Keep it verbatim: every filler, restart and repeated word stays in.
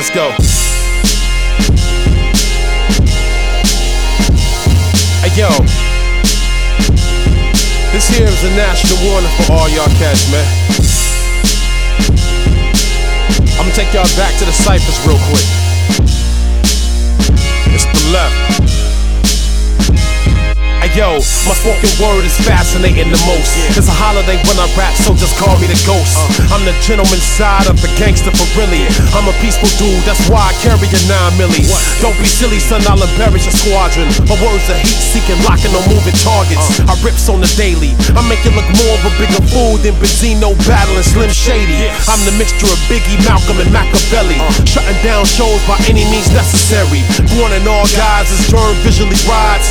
Let's go. Hey yo, this here is a national warning for all y'all cats, man. I'ma take y'all back to the ciphers real quick. It's the left. Hey yo, my spoken word is fascinating the most. It's a holiday when I rap, so just call me the ghost. I'm the gentleman side of the gangster for really. I'm a peaceful dude, that's why I carry a nine milli. Don't be silly, son, I'll embarrass your squadron. My words are heat-seeking, locking on moving targets. I rips on the daily. I make it look more of a bigger fool than Benzino battling Slim Shady. I'm the mixture of Biggie, Malcolm, and Machiavelli. Shutting down shows by any means necessary. One and all guys is turned visually rides.